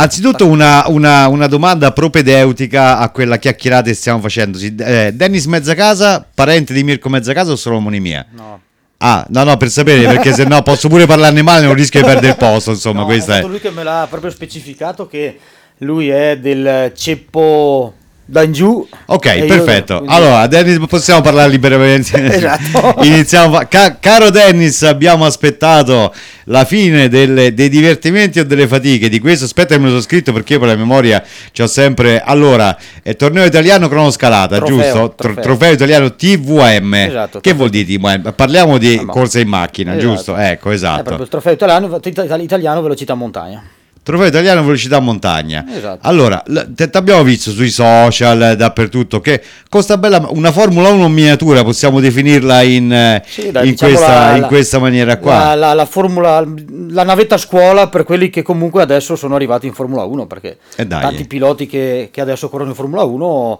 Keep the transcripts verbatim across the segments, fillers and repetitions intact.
Anzitutto una, una, una domanda propedeutica a quella chiacchierata che stiamo facendo. Eh, Dennis Mezzacasa, parente di Mirko Mezzacasa o solo omonimia? No. Ah, no, no, per sapere, perché se no posso pure parlarne male, non rischio di perdere il posto, insomma, No, questa è è... stato lui che me l'ha proprio specificato, che lui è del ceppo da in giù. Ok, perfetto. Io, quindi... Allora, Dennis, possiamo parlare liberamente. Esatto. Iniziamo. Ca- caro Dennis, abbiamo aspettato la fine delle, dei divertimenti o delle fatiche di questo. Aspetta, che me lo sono scritto perché io per la memoria c'ho sempre. Allora, è torneo italiano cronoscalata, Trofeo, giusto? trofeo. Tro- trofeo italiano T V M. Esatto, che trofeo. vuol dire T V M? Parliamo di Ah, no. corsa in macchina, Esatto. giusto? Ecco, È esatto. proprio il trofeo italiano, italiano velocità montagna. Trofeo italiano velocità montagna. Esatto. Allora, ti abbiamo visto sui social, dappertutto, che costa bella una Formula uno in miniatura, possiamo definirla in, eh, Sì, dai, in, diciamo questa, la- in questa maniera qua. La, la, la formula, la navetta scuola per quelli che comunque adesso sono arrivati in Formula uno, perché E dai. tanti piloti che, che adesso corrono in Formula uno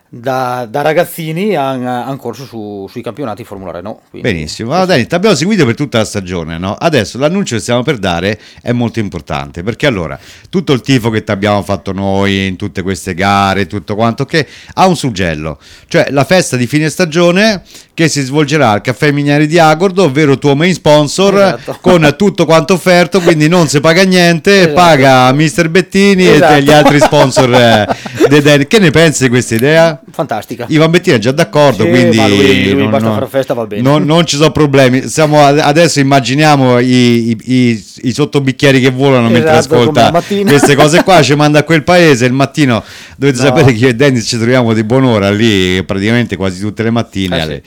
da, da ragazzini hanno corso su, sui campionati Formula Renault. Quindi- Benissimo, allora, Dani, ti abbiamo seguito per tutta la stagione, no? Adesso l'annuncio che stiamo per dare è molto importante, perché allora tutto il tifo che ti abbiamo fatto noi in tutte queste gare, tutto quanto, che ha un suggello, cioè la festa di fine stagione che si svolgerà al Caffè Minieri di Agordo, ovvero tuo main sponsor, Esatto. con tutto quanto offerto, quindi non si paga niente, Esatto. paga mister Bettini Esatto. e gli altri sponsor. eh, dei Dani. Che ne pensi di questa idea? Fantastica. Ivan Bettini è già d'accordo, Sì, quindi ma lui- lui non, basta non- fare festa, va bene. non- non ci sono problemi. Siamo ad- adesso immaginiamo i, i- i- i sottobicchieri che volano mentre Esatto, come ascolta la mattina. queste cose qua, ci manda a quel paese il mattino. Dovete No. sapere che io e Dennis ci troviamo di buon'ora lì praticamente quasi tutte le mattine. Eh, alle-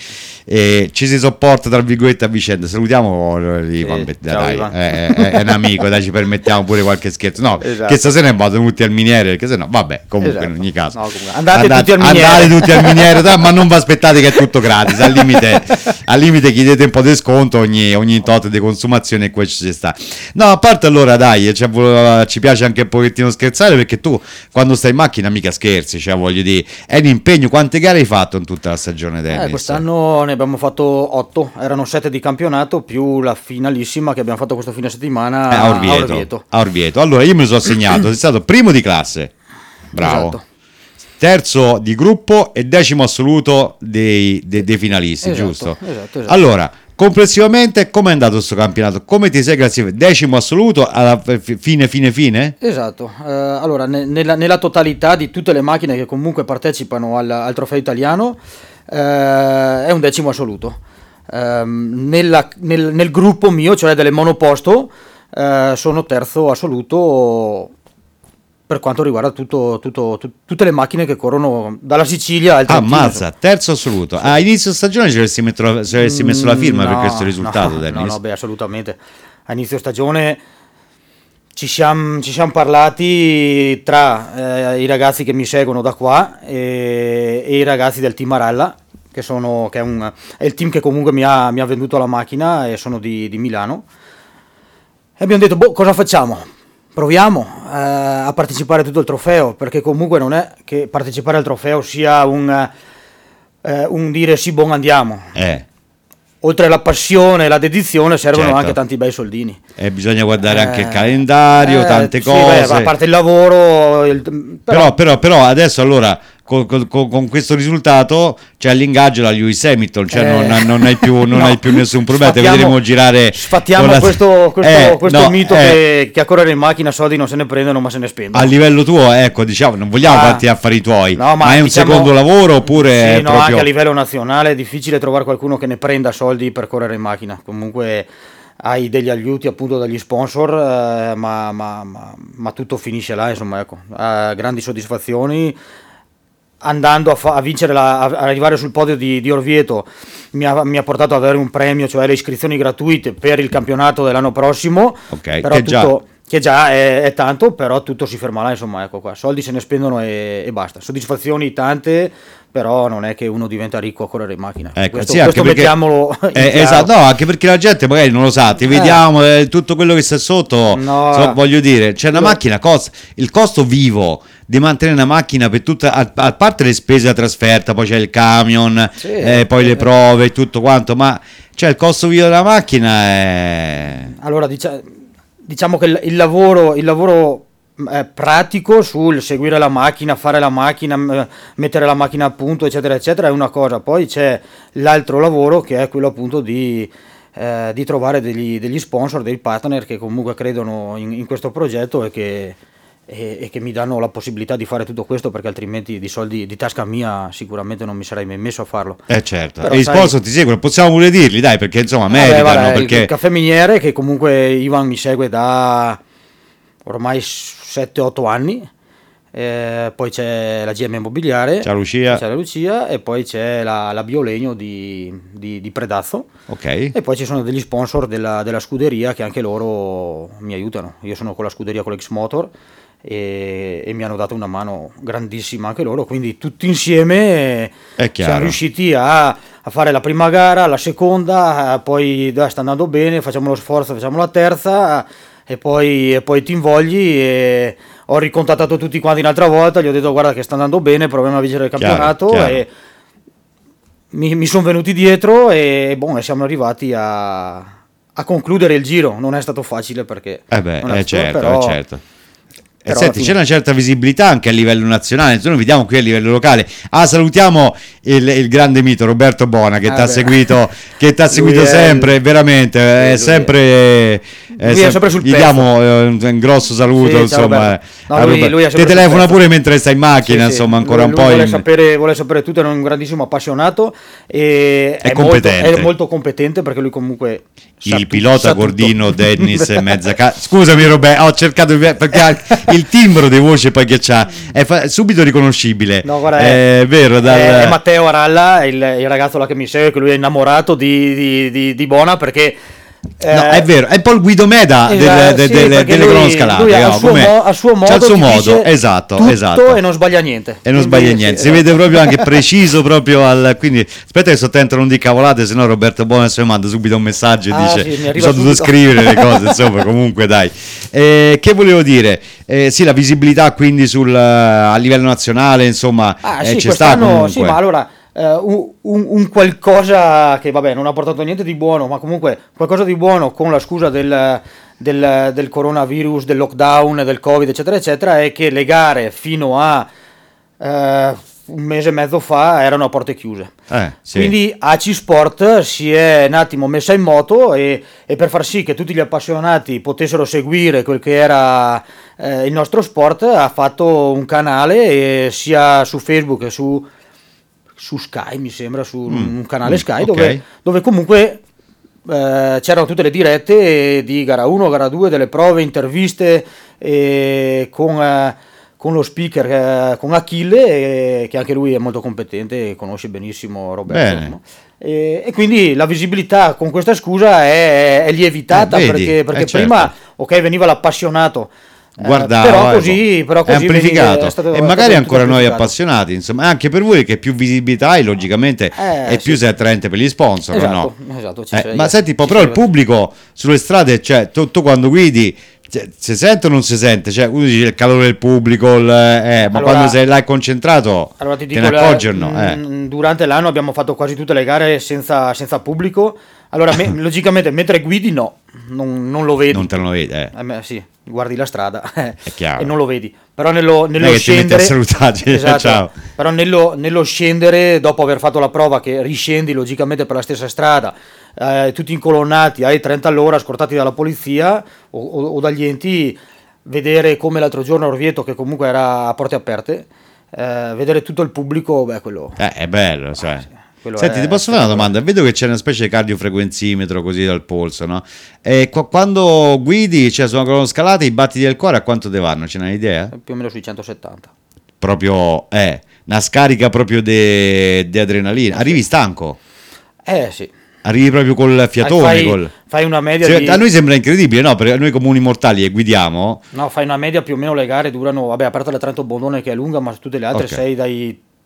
e ci si sopporta tra virgolette a vicenda. Salutiamo Ivan Sì, Bettini, ciao, dai, Ivan. è, è- è un amico, dai, ci permettiamo pure qualche scherzo. No, Esatto. che stasera vado tutti al miniere, perché se no, vabbè, comunque Esatto. in ogni caso. No, comunque, andate tutti al miniere. Andate tutti al miniere, dai, ma non vi aspettate che è tutto gratis, al limite, al limite chiedete un po' di sconto ogni, ogni tot di consumazione e qua ci sta. No, a parte allora dai, cioè, vo- ci piace anche un pochettino scherzare, perché tu quando stai in macchina mica scherzi, cioè voglio dire, è un impegno. Quante gare hai fatto in tutta la stagione, Dennis? Eh, quest'anno ne abbiamo fatto otto, erano sette di campionato più la finalissima che abbiamo fatto questo fine settimana Eh, a Orvieto, a Orvieto. a Orvieto. Allora io me lo sono segnato, sei stato primo di classe, bravo, Esatto. terzo di gruppo e decimo assoluto dei, dei- dei finalisti, Esatto, giusto? esatto, esatto. Allora, complessivamente come è andato questo campionato? Come ti sei classificato? Decimo assoluto alla f- fine, fine, fine? Esatto, eh, allora ne- nella, nella totalità di tutte le macchine che comunque partecipano al, al trofeo italiano eh, è un decimo assoluto. Ehm, nella- nel, nel gruppo mio, cioè delle monoposto, eh, sono terzo assoluto per quanto riguarda tutto, tutto- tu- tutte le macchine che corrono dalla Sicilia al Ah, Trentino. ammazza, terzo assoluto. A inizio stagione ci avresti, metto- ci avresti messo la firma per No, questo risultato, no, Dennis? No, no, beh, assolutamente. A inizio stagione ci siamo, ci siamo parlati tra eh, i ragazzi che mi seguono da qua e, e i ragazzi del team Aralla, che, sono, che è, un, è il team che comunque mi ha, mi ha venduto la macchina e sono di, di Milano. E abbiamo detto, boh, cosa facciamo? Proviamo eh, a partecipare a tutto il trofeo, perché comunque non è che partecipare al trofeo sia un, eh, un dire sì, buon andiamo. Eh, Oltre alla passione e la dedizione servono Certo. anche tanti bei soldini. e bisogna guardare anche il Eh, calendario, eh, tante sì, cose. beh, a parte il lavoro, il- Però, però, però adesso allora con, con- con questo risultato c'è l'ingaggio la Lewis Hamilton, cioè Eh, non, non hai più, non no, hai più nessun problema, te sfattiamo- vedremo girare. Sfattiamo con la- questo, questo, Eh, questo no, mito eh, che, che a correre in macchina soldi non se ne prendono ma se ne spendono. a livello tuo, ecco, diciamo, non vogliamo Ah. farti affari tuoi, No, ma, è un diciamo- secondo lavoro oppure Sì, è no, proprio... anche a livello nazionale è difficile trovare qualcuno che ne prenda soldi per correre in macchina. Comunque hai degli aiuti appunto dagli sponsor, eh, ma, ma- ma- ma tutto finisce là, insomma, ecco. Eh, grandi soddisfazioni. Andando a, fa- a vincere, la- a a arrivare sul podio di, di Orvieto mi ha, mi ha portato ad avere un premio, cioè le iscrizioni gratuite per il campionato dell'anno prossimo. Ok, però che già- tutto, che già è, è tanto, però tutto si ferma là, insomma, ecco qua. Soldi se ne spendono e, e basta. Soddisfazioni tante, però non è che uno diventa ricco a correre in macchina. Ecco, questo sì, anche questo perché- mettiamolo in Eh, chiaro. esatto, no, anche perché la gente magari non lo sa, ti vediamo eh, tutto quello che sta sotto, No. so- voglio dire, c'è una No. macchina, costa, il costo vivo di mantenere una macchina per tutta, a, a parte le spese da trasferta, poi c'è il camion, Sì. eh, poi le prove e tutto quanto, ma cioè il costo vivo della macchina è... Allora, dicia- diciamo che il, il lavoro, il lavoro eh, pratico sul seguire la macchina, fare la macchina, m- mettere la macchina a punto, eccetera, eccetera, è una cosa. Poi c'è l'altro lavoro che è quello appunto di, eh, di trovare degli, degli sponsor, dei partner che comunque credono in, in questo progetto e che, e, e che mi danno la possibilità di fare tutto questo, perché altrimenti di soldi di tasca mia sicuramente non mi sarei mai messo a farlo. Eh certo, Però e i sai- sponsor ti seguono, possiamo pure dirli, dai, perché insomma Vabbè, meritano, guarda, il- perché il caffè miniere, che comunque Ivan mi segue da ormai sette otto anni, eh, poi c'è la G M Immobiliare, Ciao Lucia. c'è la Lucia, e poi c'è la, la Biolegno di, di, di Predazzo, ok, e poi ci sono degli sponsor della, della scuderia che anche loro mi aiutano. Io sono con la scuderia con l'X Motor e, e mi hanno dato una mano grandissima anche loro, quindi tutti insieme è chiaro. siamo riusciti a, a fare la prima gara, la seconda, eh, poi dai, sta andando bene, facciamo lo sforzo, facciamo la terza, e poi, e poi ti invogli, e ho ricontattato tutti quanti un'altra volta, gli ho detto guarda che sta andando bene, proviamo a vincere il Chiaro, campionato, chiaro. e mi, mi sono venuti dietro e boh, e siamo arrivati a, a concludere il giro. Non è stato facile perché Eh beh, non è eh stato- certo, però- eh certo. E però senti, alla c'è fine- una certa visibilità anche a livello nazionale, noi vediamo qui a livello locale. Ah, salutiamo il, il grande mito Roberto Bona che Ah, ti ha beh. seguito, che t'ha Lui seguito è- sempre, veramente, lui è è- sempre, è Lui è sem- sempre sul gli pezzo. diamo eh, un, un grosso saluto, Sì, ciao, insomma. Roberto. No, a lui- Roberto. lui è Ti sempre sul telefona pezzo. pure mentre stai in macchina, Sì, sì. insomma, ancora Lui- un lui po' vuole, in- sapere, vuole sapere tutto, è un grandissimo appassionato e È molto, competente. è molto competente, perché lui comunque sa il tu- pilota sa tutto. Gordino Dennis e mezza ca- scusami Roberto, ho cercato di perché ha il timbro di voce poi che c'ha è fa- subito riconoscibile. No, guarda, è, è, vero dal... è- è Matteo Aralla, il, il ragazzo là che mi segue, che lui è innamorato di, di, di, di Bona, perché eh, No, è vero, è un po' il Guido Meda del- esatto, de- sì, delle, perché delle lui- cronoscalate, lui a no? suo Com'è? mo- a suo C'ha modo il suo ti modo, dice esatto, tutto esatto. e non sbaglia niente. E non Quindi, sbaglia sì, niente, si esatto. vede proprio anche preciso proprio al quindi aspetta che sto attento a non di cavolate, sennò Roberto Bonas mi manda subito un messaggio e Ah, dice sì, mi mi arriva sono dovuto subito." scrivere le cose, insomma, comunque dai. Eh, che volevo dire? Eh, sì, la visibilità quindi sul, a livello nazionale, insomma, Ah, eh, sì, c'è sta quest'anno comunque. sì, ma allora eh, un, un- un qualcosa che vabbè non ha portato niente di buono, ma comunque qualcosa di buono, con la scusa del, del, del coronavirus, del lockdown, del covid, eccetera, eccetera, è che le gare fino a eh, un mese e mezzo fa erano a porte chiuse. Eh, sì. Quindi A C I Sport si è un attimo messa in moto, e, e per far sì che tutti gli appassionati potessero seguire quel che era eh, il nostro sport, ha fatto un canale, eh, sia su Facebook che su, su Sky, mi sembra, su Mm, un canale mm, Sky, ok. dove, dove comunque eh, c'erano tutte le dirette di gara uno, gara due, delle prove, interviste, eh, con... eh, con lo speaker, eh, con Achille, eh, che anche lui è molto competente e conosce benissimo Roberto. Bene. insomma. E, e quindi la visibilità con questa scusa è, è lievitata, Eh, vedi, perché, perché eh, certo. prima ok veniva l'appassionato, eh, Guarda, però eh, così, però è così amplificato veniva- è stato- e è magari stato ancora tutto noi amplificato. appassionati, insomma, anche per voi che più visibilità hai, logicamente Eh, è più sì. sei attraente per gli sponsor, o Esatto, no? esatto, ci Eh, sei- ma senti, poi ci però il sei- pubblico sulle strade, cioè tu, tu quando guidi, cioè, si sente o non si sente? Cioè, uno dice il calore del pubblico, il- eh, ma Allora- quando sei là concentrato, Allora ti te dico, ne accorgi o no? la- Eh. mh, durante l'anno abbiamo fatto quasi tutte le gare senza, senza pubblico. Allora, me- logicamente, mentre guidi, no, non, non lo vedi. Non te lo vedi, eh. Eh, beh, sì, guardi la strada eh, chiaro. e non lo vedi. Però nello, nello Non è che ti metti a scendere, salutarci, esatto, ciao. Però nello, nello scendere, dopo aver fatto la prova, che riscendi logicamente per la stessa strada, eh, tutti incolonnati ai trenta all'ora, scortati dalla polizia o, o- o dagli enti, vedere come l'altro giorno a Orvieto, che comunque era a porte aperte, eh, vedere tutto il pubblico, beh, quello... Eh, è bello, cioè. sì, quello Senti, è ti posso fare una domanda? Vedo che c'è una specie di cardiofrequenzimetro così dal polso, no? E qua- quando guidi, cioè sulla cronoscalata, i battiti del cuore a quanto te vanno? Ce n'hai idea? più o meno sui centosettanta. Proprio, eh, una scarica proprio di adrenalina. Arrivi stanco? Eh sì. Arrivi proprio col fiatone? fai, col... fai una media Sì, di... a noi sembra incredibile, no? Perché noi comuni mortali e guidiamo, No, fai una media, più o meno le gare durano, vabbè, a parte la Trento Bondone che è lunga, ma tutte le altre Ok. sei dai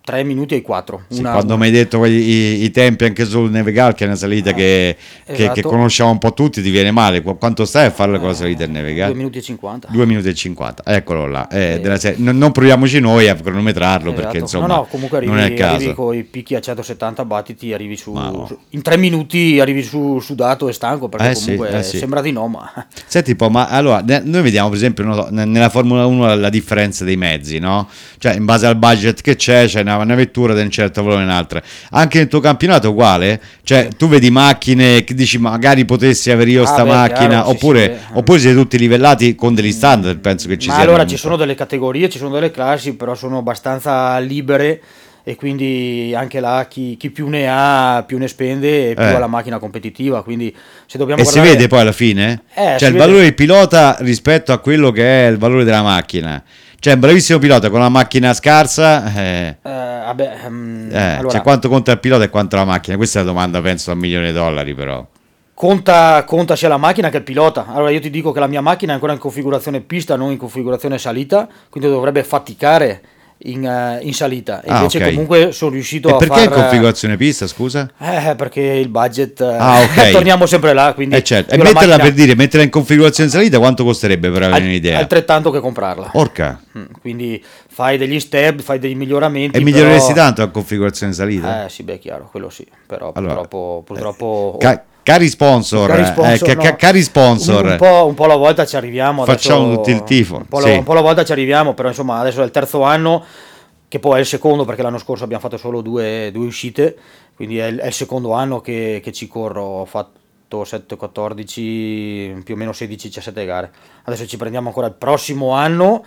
tre minuti e quattro. Sì, quando mi hai detto i, i tempi anche sul Nevegal, che è una salita eh, che, che, esatto. che conosciamo un po' tutti, ti viene male. Qu- Quanto stai a farla con la salita in Nevegal? due minuti e cinquanta. due minuti e cinquanta, eccolo là. Eh, Eh, della serie. Non, non proviamoci noi a cronometrarlo Esatto. perché insomma no, no, comunque arrivi, non è il arrivi caso. con i picchi a centosettanta battiti, arrivi su, Ma no. su- in tre minuti arrivi su sudato e stanco, perché Eh sì, comunque eh sì. sembra di no, ma Senti un po', ma allora ne- noi vediamo per esempio non so, ne- nella Formula uno la, la differenza dei mezzi, no? Cioè in base al budget che c'è, c'è una, una vettura di un certo valore e un'altra. Anche nel tuo campionato è uguale? Cioè tu vedi macchine che dici magari potessi avere io Ah, sta beh, macchina, chiaro, sì, oppure, sì, beh. oppure siete tutti livellati con degli standard, penso che ci Ma siano. allora ci sono delle categorie, ci sono delle classi, però sono abbastanza libere e quindi anche là chi, chi più ne ha più ne spende e più Eh. ha la macchina competitiva, quindi se dobbiamo E si guardare... vede poi alla fine? Eh, Cioè si il vede. valore del pilota rispetto a quello che è il valore della macchina. Cioè un bravissimo pilota con una macchina scarsa, eh, Eh, vabbè, ehm, eh, allora, cioè quanto conta il pilota e quanto la macchina? Questa è la domanda penso a un milione di dollari però. conta, conta sia la macchina che il pilota. Allora io ti dico che la mia macchina è ancora in configurazione pista, non in configurazione salita, quindi dovrebbe faticare in, eh, in salita. E Ah, invece ok. comunque sono riuscito E a perché far... in configurazione pista, scusa? Eh, perché il budget... eh, Ah, ok. torniamo sempre là, quindi... Eh certo, e io la metterla macchina- per dire, metterla in configurazione salita quanto costerebbe per avere Al- un'idea? altrettanto che comprarla. Orca, Mm, quindi fai degli step, fai dei miglioramenti. e miglioreresti però- tanto la configurazione salita? Eh sì, beh, chiaro, quello sì. Però Allora, purtroppo... purtroppo Ca- cari sponsor, Cari eh, sponsor, ca- no. ca- cari sponsor, Un, un po', un po' alla volta ci arriviamo. Facciamo adesso- tutti il tifo, Un po', sì. alla, un po' alla volta ci arriviamo, però insomma adesso è il terzo anno, che poi è il secondo, perché l'anno scorso abbiamo fatto solo due, due uscite, quindi è il, è il secondo anno che, che ci corro. Ho fatto sette quattordici, più o meno sedici diciassette gare. Adesso ci prendiamo ancora il prossimo anno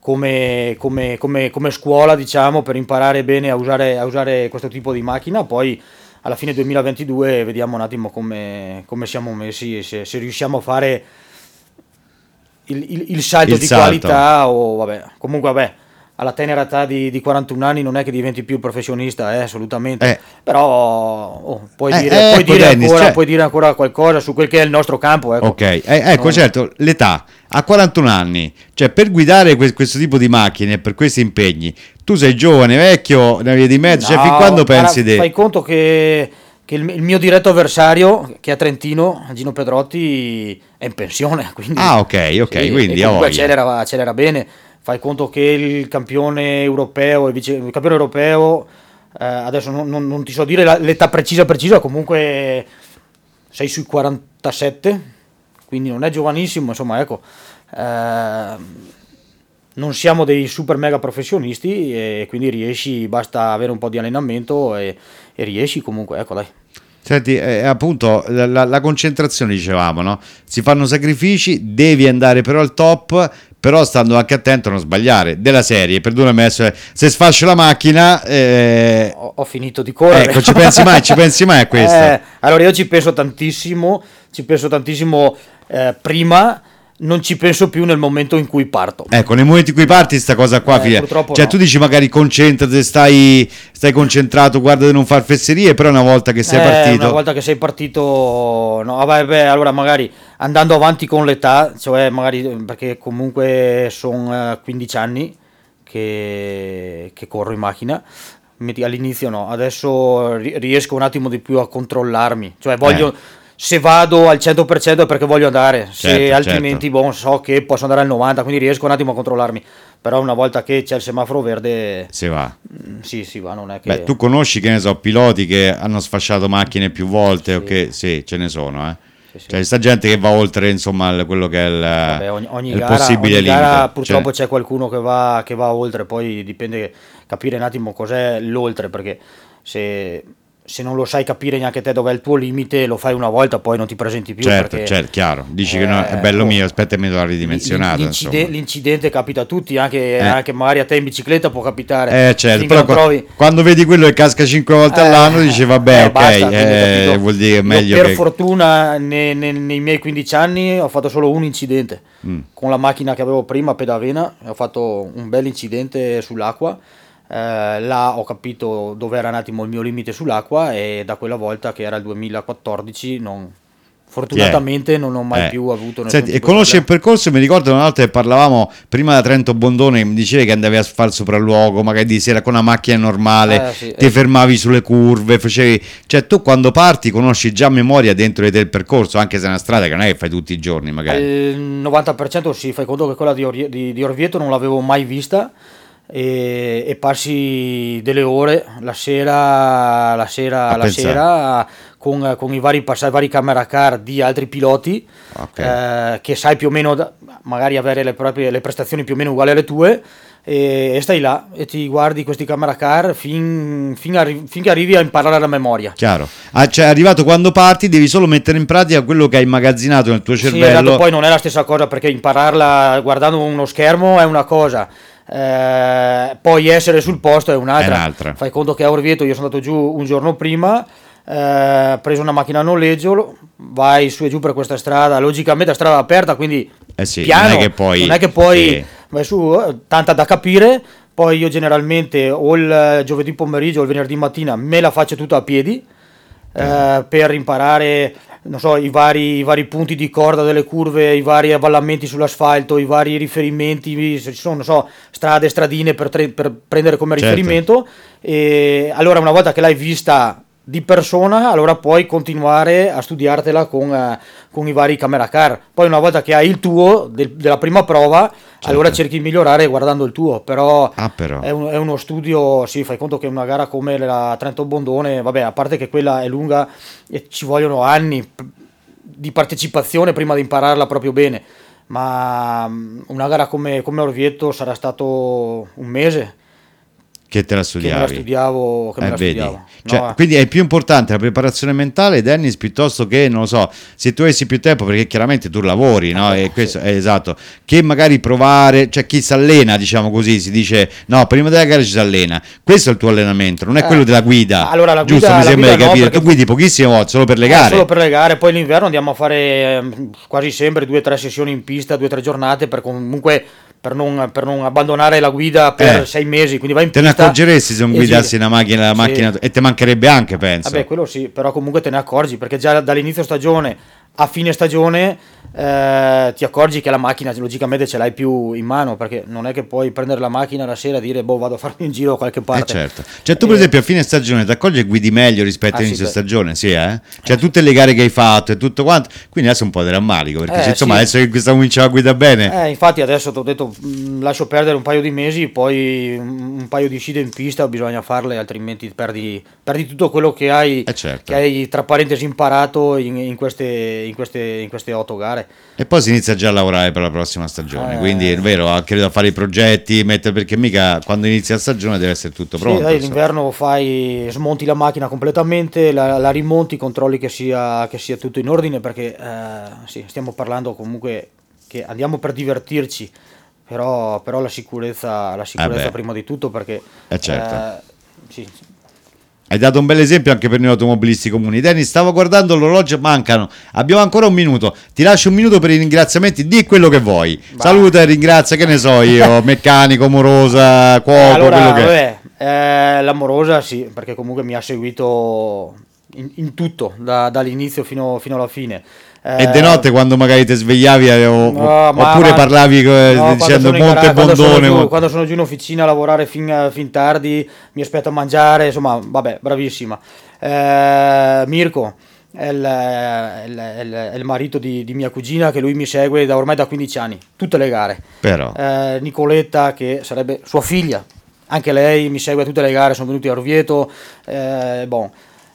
come, come- come- come scuola, diciamo, per imparare bene a usare, a usare questo tipo di macchina. Poi alla fine duemilaventidue vediamo un attimo come, come siamo messi e se, se riusciamo a fare il, il- il salto Il di salto. qualità o vabbè. Comunque vabbè, alla tenera età di, di quarantuno anni non è che diventi più professionista, eh, assolutamente. Eh. Però oh, puoi, Eh, dire, eh, puoi, ecco, dire Dennis, ancora, cioè- puoi dire ancora qualcosa su quel che è il nostro campo, ecco. ok, eh, ecco No. certo, l'età, a quarantuno anni, cioè per guidare que- questo tipo di macchine, per questi impegni, tu sei giovane, vecchio, una via di mezzo, cioè No, fin quando guarda, pensi di... Fai conto che, che il, il mio diretto avversario, che è a Trentino, Gino Pedrotti, è in pensione. Quindi, Ah, ok, ok, sì, quindi e ha comunque voglia. accelera, accelera bene. Fai conto che il campione europeo, il, vice- il campione europeo, eh, adesso non, non- non ti so dire la- l'età precisa precisa, comunque sei sui quarantasette, quindi non è giovanissimo, insomma, ecco. Eh, non siamo dei super mega professionisti e quindi riesci, basta avere un po' di allenamento e, e riesci comunque, ecco dai. Senti, eh, appunto, la, la- la concentrazione, dicevamo, no? Si fanno sacrifici, devi andare però al top, però stando anche attento a non sbagliare. Della serie, perdonami, adesso, se sfascio la macchina... eh, Ho, ho finito di correre. Ecco, ci pensi mai, ci pensi mai a questo? Eh, allora io ci penso tantissimo, ci penso tantissimo eh, prima, non ci penso più nel momento in cui parto. Ecco, nei momenti in cui parti sta cosa qua, Eh, figlia. purtroppo Cioè no. tu dici magari concentrati, stai, stai concentrato, guarda di non far fesserie, però una volta che sei Eh, partito... Una volta che sei partito, no, vabbè, beh, allora magari andando avanti con l'età, cioè magari perché comunque sono quindici anni che, che corro in macchina. Metti- All'inizio no, adesso ri- riesco un attimo di più a controllarmi, cioè voglio, Eh. se vado al cento per cento è perché voglio andare, se Certo, altrimenti boh, so che posso andare al novanta, quindi riesco un attimo a controllarmi, però una volta che c'è il semaforo verde, Si va. mm, sì, sì, va, non è che... Beh, tu conosci, che ne so, piloti che hanno sfasciato macchine più volte, Sì. o che sì, ce ne sono, eh. Sì, sì. Cioè, sta gente che va oltre, insomma, il- quello che è il, Vabbè, ogni, ogni il gara, possibile ogni limite. gara purtroppo Cioè, c'è qualcuno che va, che va oltre, poi dipende capire un attimo cos'è l'oltre, perché se, se non lo sai capire neanche te dov'è il tuo limite, lo fai una volta, poi non ti presenti più. certo, perché, certo, chiaro. Dici che no, è eh, bello oh, mio, aspetta, mi do ridimensionato, l'incide- insomma. L'incidente capita a tutti, anche, Eh. anche magari a te in bicicletta può capitare. Eh certo, finché però non qua- trovi- quando vedi quello che casca cinque volte Eh, all'anno dici vabbè, eh, ok, basta, quindi, eh, capito? vuol dire Io meglio per che... fortuna ne- ne- nei miei quindici anni ho fatto solo un incidente Mm. con la macchina che avevo prima a Pedavena, ho fatto un bel incidente sull'acqua. Eh, là ho capito dove era un attimo il mio limite sull'acqua e da quella volta, che era il duemilaquattordici, non, Fortunatamente non ho mai eh. più avuto nessun Senti, e tipo di conosce il problema. percorso? Mi ricordo una volta che parlavamo prima da Trento Bondone, mi dicevi che andavi a fare il sopralluogo, magari di sera con una macchina normale, Eh, sì, ti eh. fermavi sulle curve, facevi, cioè tu quando parti conosci già a memoria dentro di te il percorso, anche se è una strada che non è che fai tutti i giorni magari. Al novanta per cento sì, fai conto che quella di, Orvie- di- di Orvieto non l'avevo mai vista e, e passi delle ore la sera, la sera, A la pensare. sera con, con i vari passaggi, vari camera car di altri piloti Ok. eh, che sai più o meno, da- magari avere le proprie le prestazioni più o meno uguali alle tue e, e stai là e ti guardi questi camera car fin, fin arri- finché arrivi a imparare la memoria. Chiaro. Ah, cioè, arrivato quando parti, devi solo mettere in pratica quello che hai immagazzinato nel tuo Sì, cervello. esatto, poi non è la stessa cosa perché impararla guardando uno schermo è una cosa, eh, poi essere sul posto è un'altra. È un'altra. Fai conto che a Orvieto io sono andato giù un giorno prima, eh, preso una macchina a noleggio, vai su e giù per questa strada, logicamente è strada aperta, quindi Eh sì, piano, non è che poi- non è che poi sì. vai su, eh, tanta da capire. Poi io generalmente o il giovedì pomeriggio o il venerdì mattina me la faccio tutta a piedi, eh, per imparare, non so, i vari, i vari punti di corda delle curve, i vari avvallamenti sull'asfalto, i vari riferimenti, se ci sono, non so, strade, stradine per, tre- per prendere come Certo. riferimento. E allora una volta che l'hai vista di persona, allora puoi continuare a studiartela con, eh, con i vari camera car. Poi una volta che hai il tuo del- della prima prova, allora cerchi di migliorare guardando il tuo, però Ah, però. è, un- è uno studio, sì, fai conto che una gara come la Trento Bondone, vabbè, a parte che quella è lunga e ci vogliono anni p- di partecipazione prima di impararla proprio bene, ma mm, una gara come, come Orvieto sarà stato un mese Che te la che me la studiavi. studiavo, che me Eh, la vedi? studiavo. Cioè, No, quindi è più importante la preparazione mentale, Dennis, piuttosto che, non lo so, se tu avessi più tempo, perché chiaramente tu lavori, no? Eh, E questo sì. è esatto, che magari provare, cioè chi si allena, diciamo così, si dice, no, prima della gara ci si allena. Questo è il tuo allenamento, non è Eh, quello della guida. allora, la Giusto, guida- mi la sembra di guida no, capire. perché- Tu guidi pochissime volte, solo per le Eh, gare. solo per le gare, poi l'inverno andiamo a fare ehm, quasi sempre due o tre sessioni in pista, due o tre giornate per comunque per non, per non abbandonare la guida per Eh. sei mesi, quindi vai in Te ne pista. accorgeresti se non e guidassi giri. una macchina, la Sì. macchina e te mancherebbe anche, penso. Vabbè, quello sì, però comunque te ne accorgi perché già dall'inizio stagione a fine stagione eh, ti accorgi che la macchina logicamente ce l'hai più in mano, perché non è che puoi prendere la macchina la sera e dire boh, vado a farmi un giro da qualche Eh parte. certo. Cioè tu per Eh, esempio a fine stagione ti accorgi e guidi meglio rispetto Ah, all'inizio sì, beh. stagione, sì, eh? Cioè tutte le gare che hai fatto e tutto quanto, quindi adesso è un po' drammatico, perché Eh, se, insomma sì. adesso che questa comincia a guidare bene, Eh, infatti adesso ti ho detto mh, lascio perdere un paio di mesi, poi un un paio di uscite in pista bisogna farle, altrimenti perdi, perdi tutto quello che hai, Eh, certo. che hai tra parentesi imparato in, in queste, in, queste, in queste otto gare. e poi si inizia già a lavorare per la prossima stagione, Eh. quindi è vero, anche da fare i progetti, mettere, perché mica quando inizia la stagione deve essere tutto Sì, pronto. dai, insomma. l'inverno fai, smonti la macchina completamente, la, la rimonti, controlli che sia, che sia tutto in ordine, perché eh, sì, stiamo parlando comunque che andiamo per divertirci, però, però la sicurezza, la sicurezza Eh beh. prima di tutto, perché Eh, certo. eh, sì, Hai dato un bel esempio anche per noi automobilisti comuni. Dennis, stavo guardando l'orologio, mancano. Abbiamo ancora un minuto. Ti lascio un minuto per i ringraziamenti. Di quello che vuoi. Bah. Saluta e ringrazia, che ne so io, meccanico, morosa, cuoco, Eh, allora, quello che è. vabbè, eh, l'amorosa sì, perché comunque mi ha seguito in, in tutto, da- dall'inizio fino, fino alla fine. E Eh, di notte quando magari ti svegliavi eh, o- no, ma- oppure ma- parlavi eh, no, quando dicendo sono in Monte gara- quando sono Bondone. giù- mo- Quando sono giù in officina a lavorare fin, fin tardi, mi aspetto a mangiare, insomma, vabbè, bravissima. Eh, Mirko è il, è il- è il- è il marito di, di mia cugina, che lui mi segue da ormai da quindici anni, tutte le gare. Però, Eh, Nicoletta, che sarebbe sua figlia, anche lei mi segue a tutte le gare, sono venuti a Orvieto. eh, bon.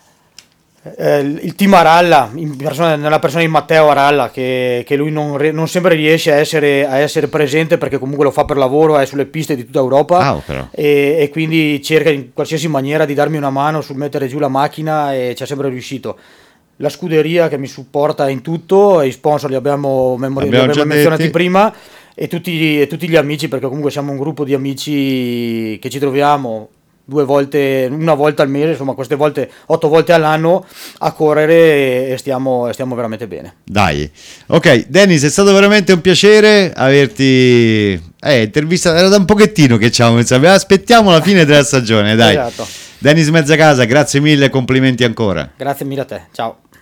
Eh, il team Aralla, in persona- nella persona di Matteo Aralla, che, che lui non, re- non sempre riesce a essere, a essere presente perché comunque lo fa per lavoro, è sulle piste di tutta Europa. Ah, però. e, e quindi cerca in qualsiasi maniera di darmi una mano sul mettere giù la macchina e ci è sempre riuscito. La scuderia che mi supporta in tutto, i sponsor li abbiamo, memori- li Abbiamo abbiamo già menzionati detti. prima, e tutti, e tutti gli amici, perché comunque siamo un gruppo di amici che ci troviamo due volte, una volta al mese, insomma queste volte, otto volte all'anno a correre, e stiamo, e stiamo veramente bene. dai. Ok, Dennis, è stato veramente un piacere averti eh, intervistato. Era da un pochettino che ci avevamo pensato. Aspettiamo la fine della stagione, dai. Esatto. Dennis Mezzacasa, grazie mille e complimenti ancora. Grazie mille a te, ciao.